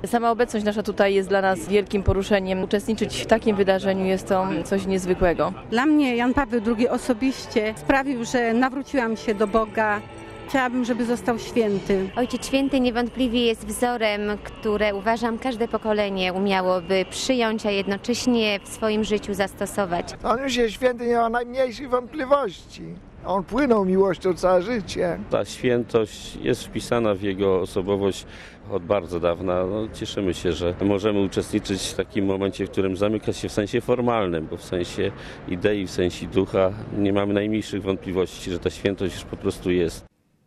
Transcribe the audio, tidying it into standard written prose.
Sama obecność nasza tutaj jest dla nas wielkim poruszeniem. Uczestniczyć w takim wydarzeniu jest to coś niezwykłego. Dla mnie Jan Paweł II osobiście sprawił, że nawróciłam się do Boga. Chciałabym, żeby został święty. Ojciec Święty niewątpliwie jest wzorem, które uważam każde pokolenie umiałoby przyjąć, a jednocześnie w swoim życiu zastosować. On już jest święty, nie ma najmniejszych wątpliwości. On płynął miłością całe życie. Ta świętość jest wpisana w jego osobowość od bardzo dawna. Cieszymy się, że możemy uczestniczyć w takim momencie, w którym zamyka się w sensie formalnym, bo w sensie idei, w sensie ducha nie mamy najmniejszych wątpliwości, że ta świętość już po prostu jest.